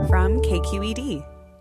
from KQED.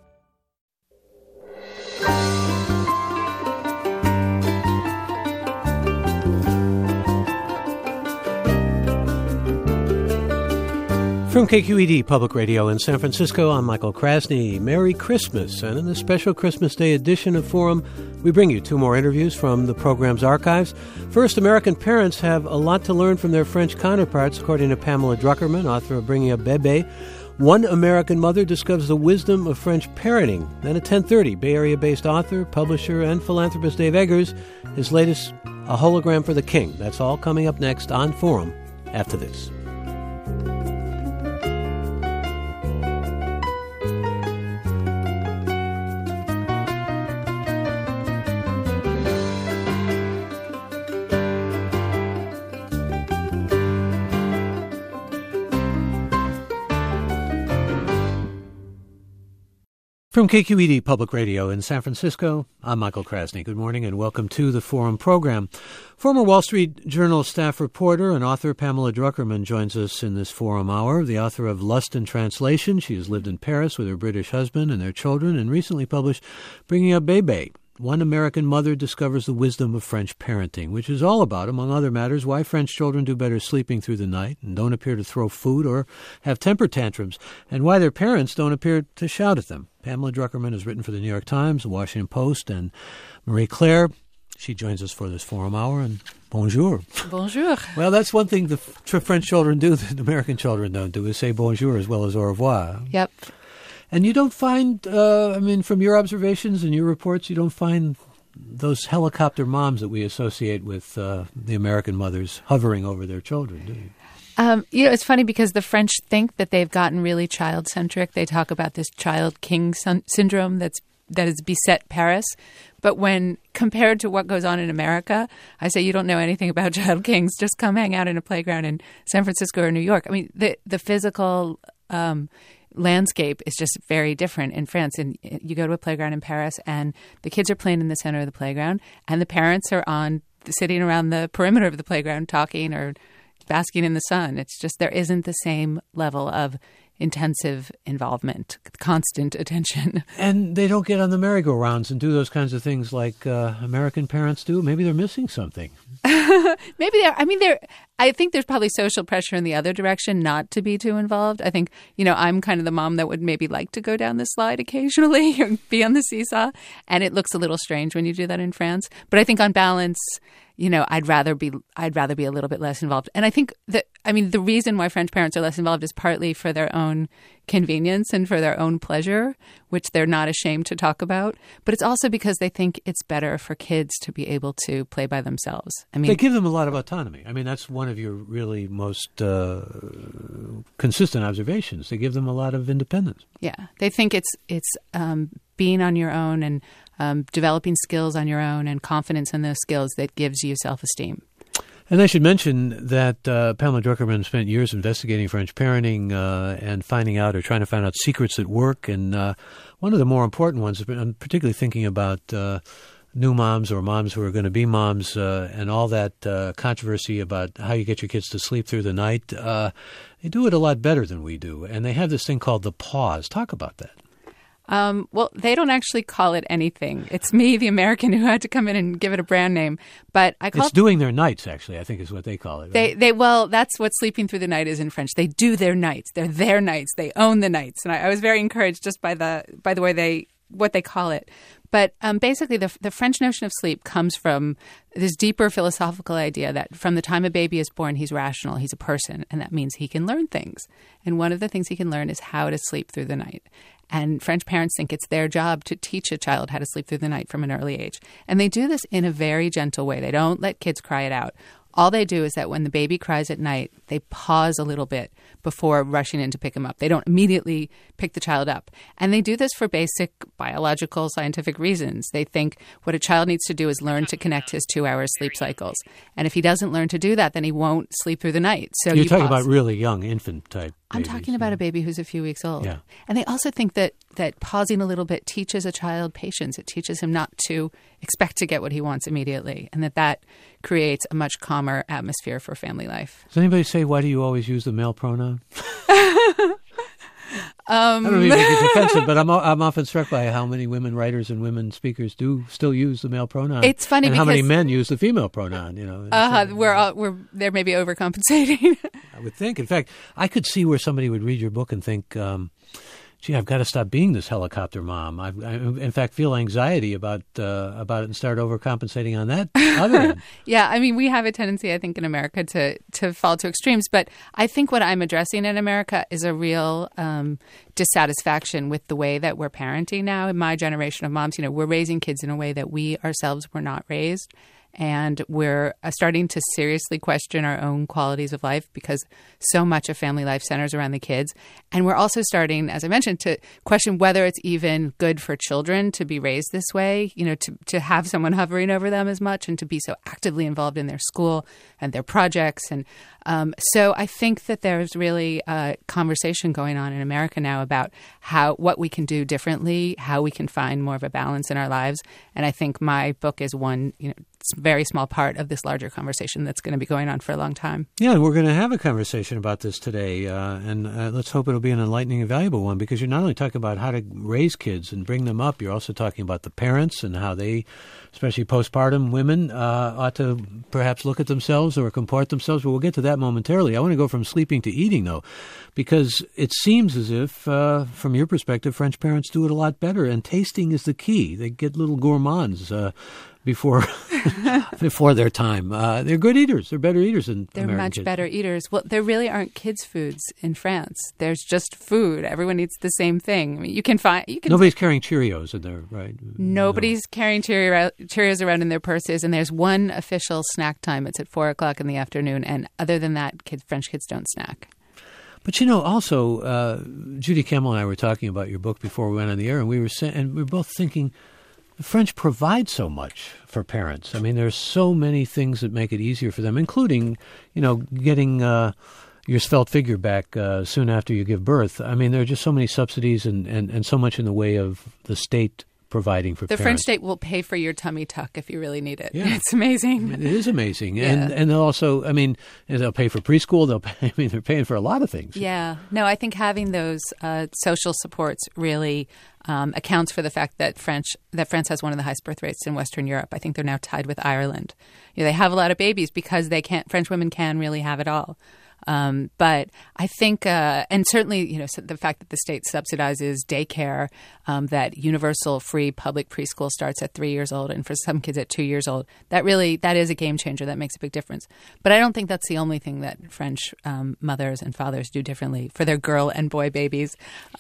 From KQED Public Radio in San Francisco, I'm Michael Krasny. Merry Christmas. And in this special Christmas Day edition of Forum, we bring you two more interviews from the program's archives. First, American parents have a lot to learn from their French counterparts, according to Pamela Druckerman, author of Bringing Up Bébé. One American mother discovers the wisdom of French parenting. Then at 10:30, Bay Area-based author, publisher, and philanthropist Dave Eggers, his latest, A Hologram for the King. That's all coming up next on Forum after this. From KQED Public Radio in San Francisco, I'm Michael Krasny. Good morning and welcome to the Forum program. Former Wall Street Journal staff reporter and author Pamela Druckerman joins us in this Forum hour. The author of Lust in Translation. She has lived in Paris with her British husband and their children and recently published Bringing Up Bébé. One American mother discovers the wisdom of French parenting, which is all about, among other matters, why French children do better sleeping through the night and don't appear to throw food or have temper tantrums, and why their parents don't appear to shout at them. Pamela Druckerman has written for the New York Times, the Washington Post, and Marie Claire. She joins us for this Forum Hour, and bonjour. Bonjour. Well, that's one thing the French children do that American children don't do, is say bonjour as well as au revoir. Yep. And you don't find, from your observations and your reports, you don't find those helicopter moms that we associate with the American mothers hovering over their children, do you? It's funny because the French think that they've gotten really child-centric. They talk about this child king syndrome that has beset Paris. But when compared to what goes on in America, I say you don't know anything about child kings. Just come hang out in a playground in San Francisco or New York. I mean, the physical landscape is just very different in France. And you go to a playground in Paris and the kids are playing in the center of the playground and the parents are sitting around the perimeter of the playground talking or basking in the sun. It's just there isn't the same level of intensive involvement, constant attention. And they don't get on the merry-go-rounds and do those kinds of things like American parents do. Maybe they're missing something. Maybe I think there's probably social pressure in the other direction not to be too involved. I think, I'm kind of the mom that would maybe like to go down the slide occasionally or be on the seesaw. And it looks a little strange when you do that in France. But I think on balance, I'd rather be a little bit less involved. And I think the reason why French parents are less involved is partly for their own convenience and for their own pleasure, which they're not ashamed to talk about. But it's also because they think it's better for kids to be able to play by themselves. They give them a lot of autonomy. That's one of your really most consistent observations. They give them a lot of independence. Yeah, they think it's being on your own and developing skills on your own and confidence in those skills that gives you self-esteem. And I should mention that Pamela Druckerman spent years investigating French parenting and trying to find out secrets at work. And one of the more important ones, I'm particularly thinking about new moms or moms who are going to be moms and all that controversy about how you get your kids to sleep through the night. They do it a lot better than we do. And they have this thing called the pause. Talk about that. Well, they don't actually call it anything. It's me, the American, who had to come in and give it a brand name. But it's doing their nights, actually, I think is what they call it. Right? Well, that's what sleeping through the night is in French. They do their nights. They're their nights. They own the nights. And I was very encouraged just by the way what they call it. But basically, the French notion of sleep comes from this deeper philosophical idea that from the time a baby is born, he's rational, he's a person, and that means he can learn things. And one of the things he can learn is how to sleep through the night. And French parents think it's their job to teach a child how to sleep through the night from an early age. And they do this in a very gentle way. They don't let kids cry it out. All they do is that when the baby cries at night, they pause a little bit before rushing in to pick him up. They don't immediately pick the child up. And they do this for basic biological, scientific reasons. They think what a child needs to do is learn to connect his 2-hour sleep cycles. And if he doesn't learn to do that, then he won't sleep through the night. So you're talking about really young infant type I'm talking about a baby who's a few weeks old. Yeah. And they also think that pausing a little bit teaches a child patience. It teaches him not to expect to get what he wants immediately, and that creates a much calmer atmosphere for family life. Does anybody say, why do you always use the male pronoun? I don't mean to make it defensive, but I'm often struck by how many women writers and women speakers do still use the male pronoun. It's funny and because how many men use the female pronoun. We're they're maybe overcompensating. I would think. In fact, I could see where somebody would read your book and think, gee, I've got to stop being this helicopter mom. I in fact, feel anxiety about it and start overcompensating on that other end. Yeah, I mean, we have a tendency, I think, in America to fall to extremes. But I think what I'm addressing in America is a real dissatisfaction with the way that we're parenting now. In my generation of moms, we're raising kids in a way that we ourselves were not raised. And we're starting to seriously question our own qualities of life because so much of family life centers around the kids. And we're also starting, as I mentioned, to question whether it's even good for children to be raised this way, to have someone hovering over them as much and to be so actively involved in their school and their projects. And so I think that there's really a conversation going on in America now about what we can do differently, how we can find more of a balance in our lives. And I think my book is one, very small part of this larger conversation that's going to be going on for a long time. Yeah, and we're going to have a conversation about this today, and let's hope it'll be an enlightening and valuable one, because you're not only talking about how to raise kids and bring them up, you're also talking about the parents and how they, especially postpartum women, ought to perhaps look at themselves or comport themselves. But we'll get to that momentarily. I want to go from sleeping to eating, though, because it seems as if, from your perspective, French parents do it a lot better, and tasting is the key. They get little gourmands before their time. They're good eaters. They're better eaters than They're American much kids. better eaters. Well, there really aren't kids' foods in France. There's just food. Everyone eats the same thing. I mean, Nobody's carrying Cheerios in there, right? Nobody's carrying Cheerios around in their purses, and there's one official snack time. It's at 4:00 in the afternoon, and other than that, French kids don't snack. But also, Judy Kemmel and I were talking about your book before we went on the air, and we were both thinking, the French provide so much for parents. I mean, there's so many things that make it easier for them, including, getting your svelte figure back soon after you give birth. I mean, there are just so many subsidies and so much in the way of the state providing for the parents. French state will pay for your tummy tuck if you really need it. Yeah. It's amazing. It is amazing. Yeah. And they'll also, they'll pay for preschool. They're paying for a lot of things. Yeah. No, I think having those social supports really accounts for the fact that France has one of the highest birth rates in Western Europe. I think they're now tied with Ireland. They have a lot of babies because French women can really have it all. But I think, and certainly, so the fact that the state subsidizes daycare, that universal free public preschool starts at 3 years old, and for some kids at 2 years old, that is a game changer. That makes a big difference. But I don't think that's the only thing that French mothers and fathers do differently for their girl and boy babies.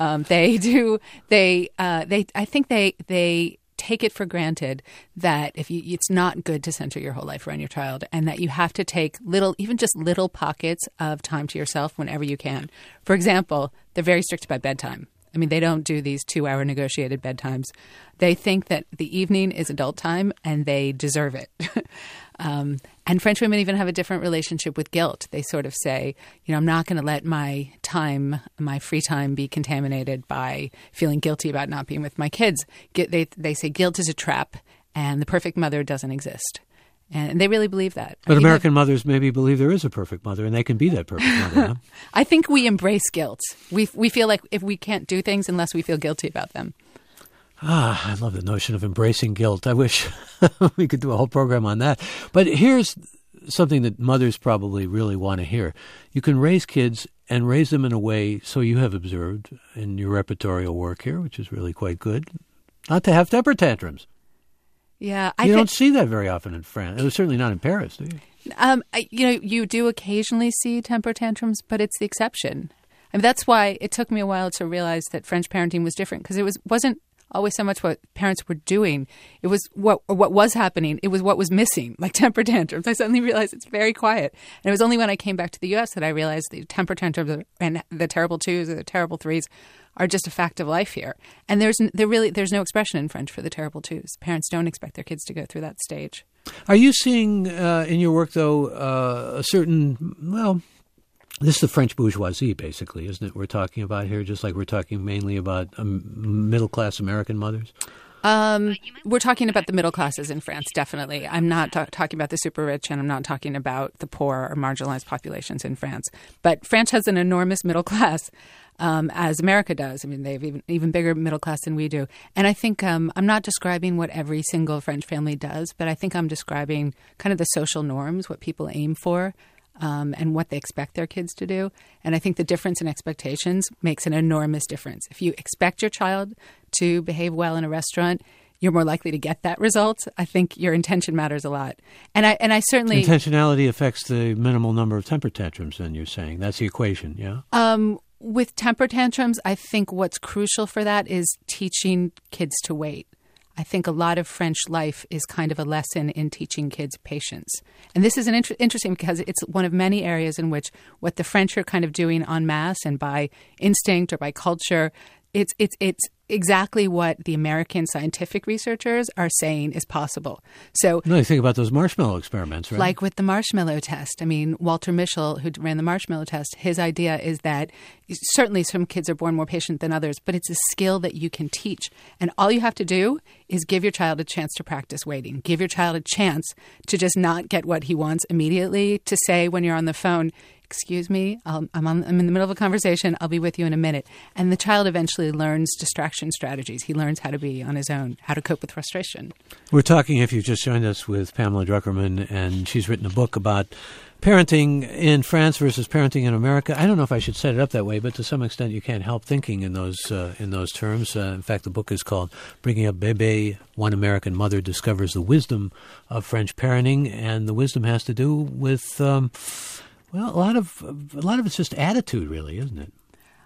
I think they take it for granted that it's not good to center your whole life around your child, and that you have to take even just little pockets of time to yourself whenever you can. For example, they're very strict about bedtime. I mean, they don't do these 2-hour negotiated bedtimes. They think that the evening is adult time, and they deserve it. And French women even have a different relationship with guilt. They sort of say, I'm not going to let my free time be contaminated by feeling guilty about not being with my kids. They say guilt is a trap, and the perfect mother doesn't exist. And they really believe that. But American mothers maybe believe there is a perfect mother, and they can be that perfect mother. Huh? I think we embrace guilt. We feel like if we can't do things unless we feel guilty about them. I love the notion of embracing guilt. I wish we could do a whole program on that. But here's something that mothers probably really want to hear. You can raise kids and raise them in a way, so you have observed in your repertorial work here, which is really quite good, not to have temper tantrums. Yeah, you don't see that very often in France. It was certainly not in Paris, do you? You do occasionally see temper tantrums, but it's the exception. I mean, that's why it took me a while to realize that French parenting was different, because it wasn't always so much what parents were doing. It was what was happening. It was what was missing, like temper tantrums. I suddenly realized it's very quiet. And it was only when I came back to the U.S. that I realized the temper tantrums and the terrible twos or the terrible threes are just a fact of life here. And there's no expression in French for the terrible twos. Parents don't expect their kids to go through that stage. Are you seeing in your work, though, a certain, this is the French bourgeoisie, basically, isn't it? We're talking about here, just like we're talking mainly about middle-class American mothers? We're talking about the middle classes in France, definitely. I'm not talking about the super rich, and I'm not talking about the poor or marginalized populations in France. But France has an enormous middle class. as America does. I mean, they have even bigger middle class than we do. And I think I'm not describing what every single French family does, but I think I'm describing kind of the social norms, what people aim for, and what they expect their kids to do. And I think the difference in expectations makes an enormous difference. If you expect your child to behave well in a restaurant, you're more likely to get that result. I think your intention matters a lot. And I certainly... Intentionality affects the minimal number of temper tantrums, then you're saying. That's the equation, yeah? With temper tantrums, I think what's crucial for that is teaching kids to wait. I think a lot of French life is kind of a lesson in teaching kids patience. And this is interesting because it's one of many areas in which what the French are kind of doing en masse and by instinct or by culture, it's exactly what the American scientific researchers are saying is possible. So, no, you think about those marshmallow experiments, right? Like with the marshmallow test. I mean, Walter Mischel, who ran the marshmallow test, his idea is that certainly some kids are born more patient than others, but it's a skill that you can teach. And all you have to do is give your child a chance to practice waiting. Give your child a chance to just not get what he wants immediately, to say when you're on the phone, excuse me, I'm in the middle of a conversation. I'll be with you in a minute. And the child eventually learns distraction strategies. He learns how to be on his own, how to cope with frustration. We're talking, if you've just joined us, with Pamela Druckerman, and she's written a book about parenting in France versus parenting in America. I don't know if I should set it up that way, but to some extent you can't help thinking in those terms. In fact, the book is called Bringing Up Bébé, One American Mother Discovers the Wisdom of French Parenting, and the wisdom has to do with... Well, a lot of it's just attitude, really, isn't it?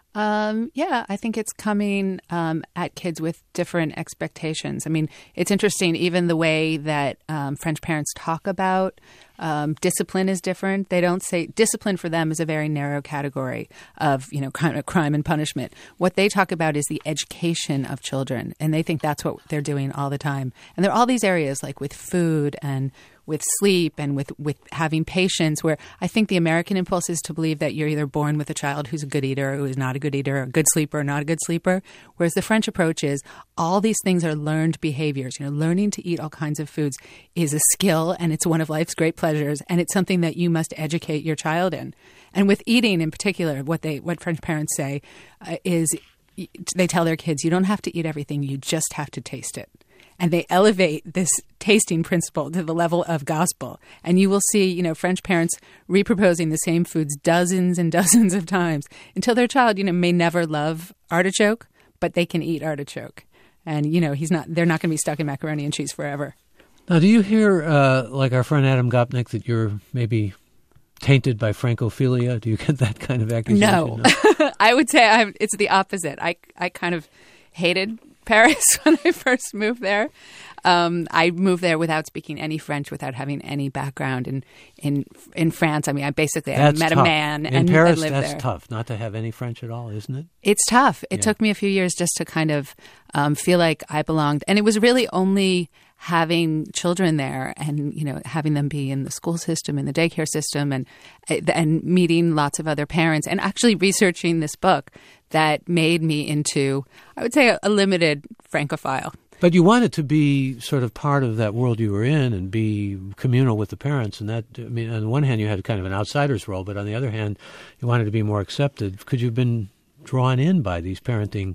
Yeah, I think it's coming at kids with different expectations. I mean, it's interesting, even the way that French parents talk about discipline is different. They don't say discipline for them is a very narrow category of, kind of crime and punishment. What they talk about is the education of children, and they think that's what they're doing all the time. And there are all these areas like with food and with sleep and with having patience, where I think the American impulse is to believe that you're either born with a child who's a good eater or who is not a good eater, a good sleeper or not a good sleeper, whereas the French approach is all these things are learned behaviors. Learning to eat all kinds of foods is a skill, and it's one of life's great pleasures, and it's something that you must educate your child in. And with eating in particular, what French parents say is they tell their kids, you don't have to eat everything, you just have to taste it. And they elevate this tasting principle to the level of gospel. And you will see, French parents reproposing the same foods dozens and dozens of times until their child, may never love artichoke, but they can eat artichoke. And, they're not going to be stuck in macaroni and cheese forever. Now, do you hear, like our friend Adam Gopnik, that you're maybe tainted by Francophilia? Do you get that kind of accusation? No. I would say it's the opposite. I kind of hated Paris when I first moved there. I moved there without speaking any French, without having any background in France. I mean, I met a man and Paris, lived that's there. tough, not to have any French at all, isn't it? It's tough. It took me a few years just to kind of feel like I belonged. And it was really only having children there and, having them be in the school system, in the daycare system, and meeting lots of other parents and actually researching this book that made me into, I would say, a limited Francophile. But you wanted to be sort of part of that world you were in and be communal with the parents. And that, on the one hand, you had kind of an outsider's role, but on the other hand, you wanted to be more accepted. Could you have been drawn in by these the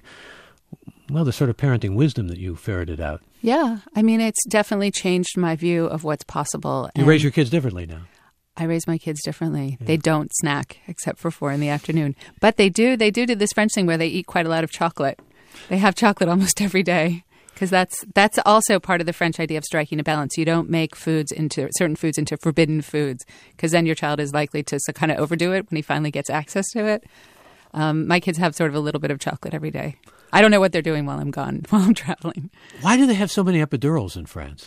sort of parenting wisdom that you ferreted out? Yeah. I mean, it's definitely changed my view of what's possible. You raise your kids differently now. I raise my kids differently. Yeah. They don't snack except for 4 p.m. But they do this French thing where they eat quite a lot of chocolate. They have chocolate almost every day. Because that's also part of the French idea of striking a balance. You don't make certain foods into forbidden foods, because then your child is likely to kind of overdo it when he finally gets access to it. My kids have sort of a little bit of chocolate every day. I don't know what they're doing while I'm gone, while I'm traveling. Why do they have so many epidurals in France?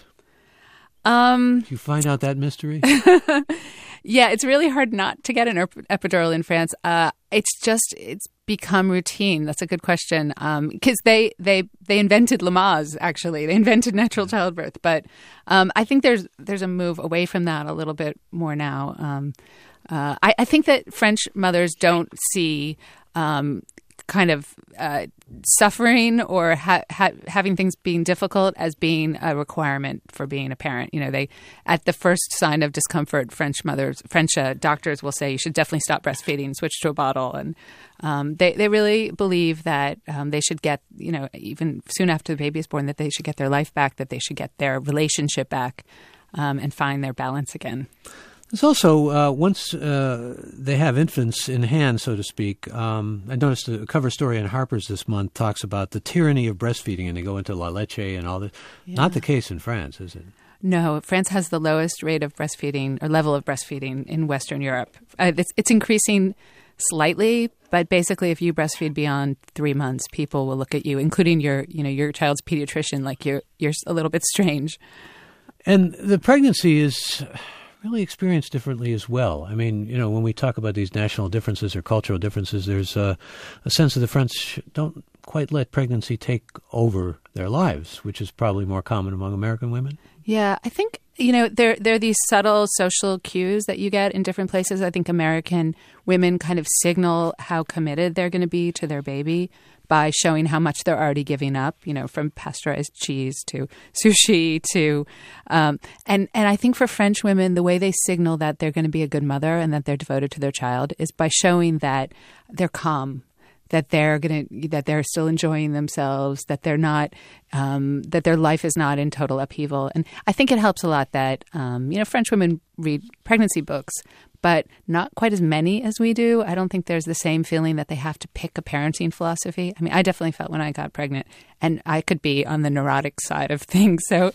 Did you find out that mystery? Yeah, it's really hard not to get an epidural in France. It's become routine. That's a good question. Because they invented Lamaze, actually. They invented natural childbirth. But I think there's a move away from that a little bit more now. I think that French mothers don't see kind of suffering or having things being difficult as being a requirement for being a parent. They at the first sign of discomfort, French doctors will say you should definitely stop breastfeeding, switch to a bottle, and they really believe that they should get even soon after the baby is born that they should get their life back, that they should get their relationship back, and find their balance again. There's also, once they have infants in hand, so to speak, I noticed a cover story in Harper's this month talks about the tyranny of breastfeeding, and they go into La Leche and all this. Yeah. Not the case in France, is it? No, France has the lowest rate of breastfeeding or level of breastfeeding in Western Europe. It's increasing slightly, but basically if you breastfeed beyond 3 months, people will look at you, including your child's pediatrician, like you're a little bit strange. And the pregnancy is really experienced differently as well. I mean, when we talk about these national differences or cultural differences, there's a sense that the French don't quite let pregnancy take over their lives, which is probably more common among American women. Yeah, I think, there are these subtle social cues that you get in different places. I think American women kind of signal how committed they're going to be to their baby by showing how much they're already giving up, from pasteurized cheese to sushi to, and I think for French women, the way they signal that they're going to be a good mother and that they're devoted to their child is by showing that they're calm, that they're still enjoying themselves, that they're not, that their life is not in total upheaval. And I think it helps a lot that, French women read pregnancy books, but not quite as many as we do. I don't think there's the same feeling that they have to pick a parenting philosophy. I mean, I definitely felt when I got pregnant, and I could be on the neurotic side of things. So,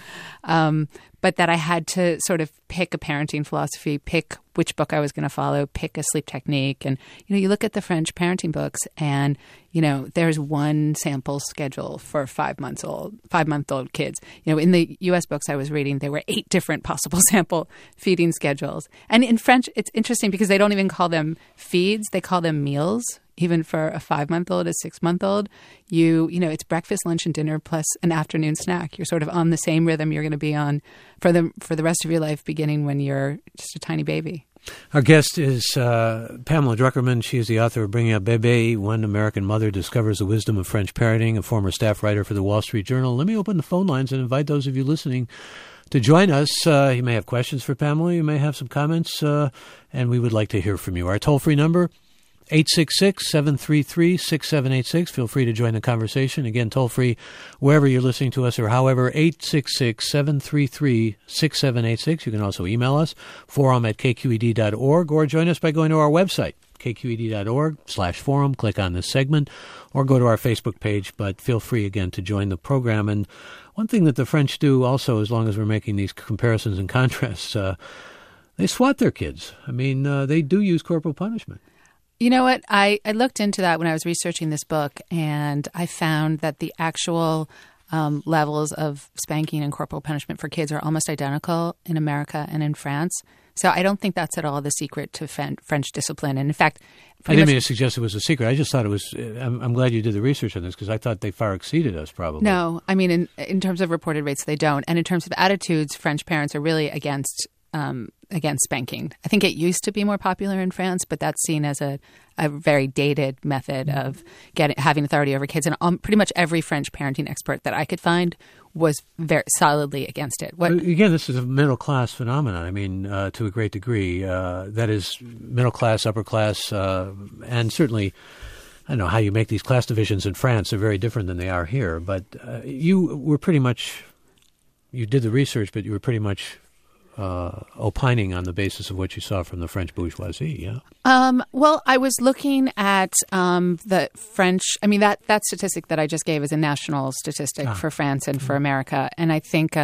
but that I had to sort of pick a parenting philosophy, pick which book I was going to follow, pick a sleep technique. And, you look at the French parenting books and, there's one sample schedule for 5-month-old kids. In the U.S. books I was reading, there were 8 different possible sample feeding schedules. And in French, it's interesting because they don't even call them feeds. They call them meals. Even for a 5-month-old, a 6-month-old, it's breakfast, lunch, and dinner plus an afternoon snack. You're sort of on the same rhythm you're going to be on for the rest of your life, beginning when you're just a tiny baby. Our guest is Pamela Druckerman. She is the author of Bringing Up Bébé, One American Mother Discovers the Wisdom of French Parenting, a former staff writer for the Wall Street Journal. Let me open the phone lines and invite those of you listening to join us. You may have questions for Pamela. You may have some comments, and we would like to hear from you. Our toll-free number, 866-733-6786. Feel free to join the conversation. Again, toll-free wherever you're listening to us or however, 866-733-6786. You can also email us, forum@kqed.org, or join us by going to our website, kqed.org/forum. Click on this segment or go to our Facebook page, but feel free again to join the program. And one thing that the French do also, as long as we're making these comparisons and contrasts, they swat their kids. I mean, they do use corporal punishment. You know what? I looked into that when I was researching this book, and I found that the actual levels of spanking and corporal punishment for kids are almost identical in America and in France. So I don't think that's at all the secret to French discipline. And in fact, I didn't mean to suggest it was a secret. I just thought it was. I'm glad you did the research on this because I thought they far exceeded us probably. No, I mean in terms of reported rates, they don't. And in terms of attitudes, French parents are really against spanking. I think it used to be more popular in France, but that's seen as a very dated method of having authority over kids. And pretty much every French parenting expert that I could find was very solidly against it. Again, this is a middle-class phenomenon. I mean, to a great degree. That is middle-class, upper-class, and certainly I don't know how you make these class divisions in France. They're very different than they are here. But you were pretty much – you did the research, but you were pretty much – opining on the basis of what you saw from the French bourgeoisie, yeah? Well, I was looking at the French. I mean, that statistic that I just gave is a national statistic for France and for America. And I think,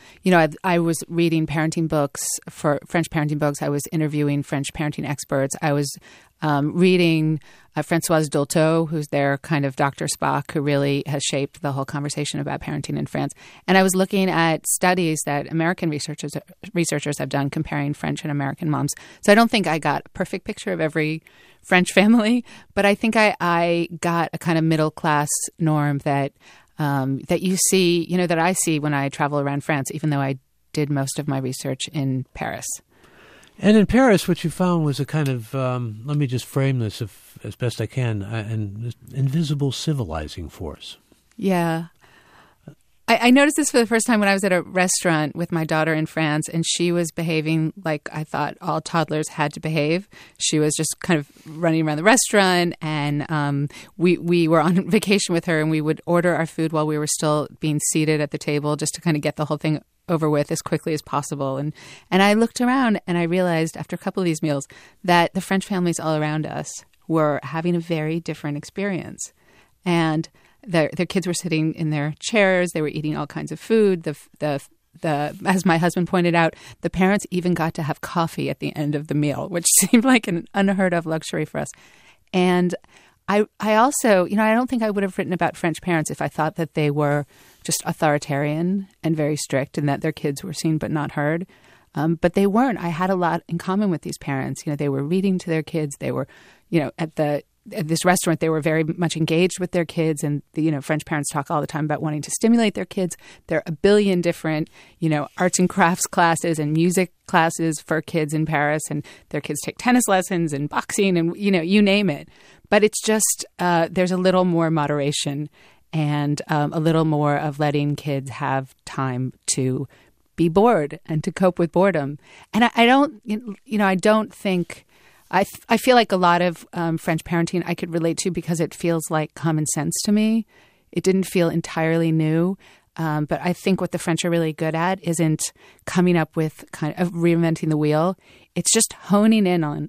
I was reading parenting books for French parenting books. I was interviewing French parenting experts. I was reading Françoise Dolto, who's their kind of Dr. Spock, who really has shaped the whole conversation about parenting in France. And I was looking at studies that American researchers have done comparing French and American moms. So I don't think I got a perfect picture of every French family, but I think I got a kind of middle class norm that you see, that I see when I travel around France, even though I did most of my research in Paris. And in Paris, what you found was a kind of, let me just frame this as best I can, an invisible civilizing force. Yeah. I noticed this for the first time when I was at a restaurant with my daughter in France, and she was behaving like I thought all toddlers had to behave. She was just kind of running around the restaurant, and we were on vacation with her, and we would order our food while we were still being seated at the table just to kind of get the whole thing over with as quickly as possible. And I looked around, and I realized after a couple of these meals that the French families all around us were having a very different experience. And their kids were sitting in their chairs. They were eating all kinds of food. The as my husband pointed out, the parents even got to have coffee at the end of the meal, which seemed like an unheard of luxury for us. And I also, I don't think I would have written about French parents if I thought that they were just authoritarian and very strict and that their kids were seen but not heard. But they weren't. I had a lot in common with these parents. They were reading to their kids. They were, at this restaurant, they were very much engaged with their kids. And, French parents talk all the time about wanting to stimulate their kids. There are a billion different, arts and crafts classes and music classes for kids in Paris. And their kids take tennis lessons and boxing and, you name it. But it's just there's a little more moderation and a little more of letting kids have time to be bored and to cope with boredom. And I don't think... I feel like a lot of French parenting I could relate to because it feels like common sense to me. It didn't feel entirely new. But I think what the French are really good at isn't coming up with kind of reinventing the wheel. It's just honing in on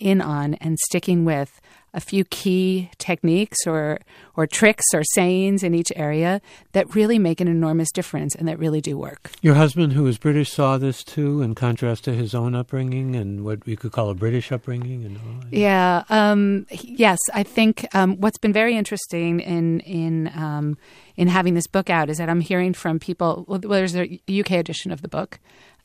and sticking with a few key techniques or tricks or sayings in each area that really make an enormous difference and that really do work. Your husband, who is British, saw this too, in contrast to his own upbringing and what you could call a British upbringing and all that. Yeah. Yes, I think what's been very interesting in having this book out is that I'm hearing from people. Well, there's a UK edition of the book,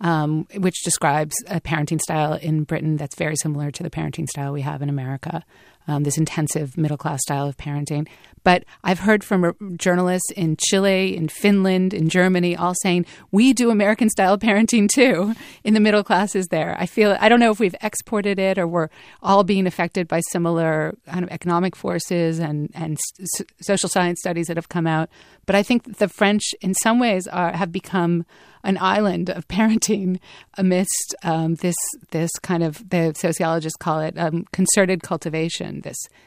which describes a parenting style in Britain that's very similar to the parenting style we have in America. This intensive middle-class style of parenting. But I've heard from journalists in Chile, in Finland, in Germany, all saying, we do American-style parenting too in the middle classes there. I don't know if we've exported it or we're all being affected by similar kind of economic forces and social science studies that have come out. But I think the French, in some ways, have become an island of parenting amidst this kind of, the sociologists call it concerted cultivation,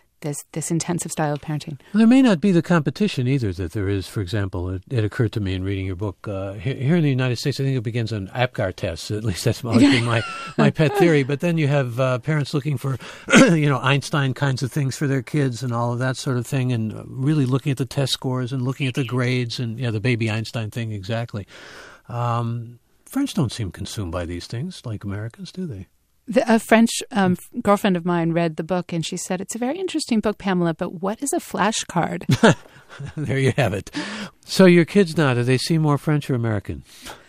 this intensive style of parenting. Well, there may not be the competition either that there is. For example, it occurred to me in reading your book, here in the United States, I think it begins on APGAR tests. At least that's always been my pet theory. But then you have parents looking for, Einstein kinds of things for their kids and all of that sort of thing, and really looking at the test scores and looking at the grades and the baby Einstein thing, exactly. French don't seem consumed by these things like Americans, do they? A French girlfriend of mine read the book and she said, it's a very interesting book, Pamela, but what is a flashcard? There you have it. So your kids now, do they seem more French or American?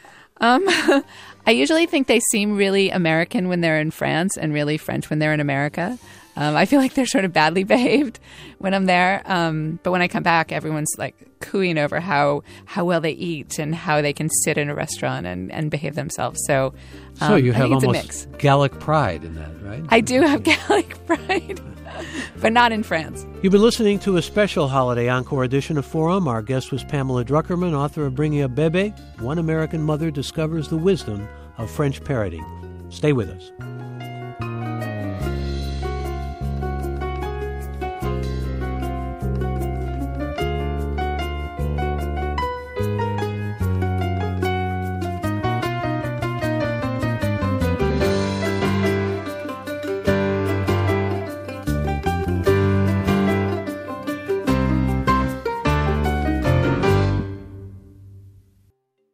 I usually think they seem really American when they're in France and really French when they're in America. I feel like they're sort of badly behaved when I'm there. But when I come back, everyone's like cooing over how well they eat and how they can sit in a restaurant and behave themselves. So you have almost Gallic pride in that, right? I do have Gallic pride, but not in France. You've been listening to a special holiday encore edition of Forum. Our guest was Pamela Druckerman, author of Bringing Up Bebe. One American Mother Discovers the Wisdom of French Parenting. Stay with us.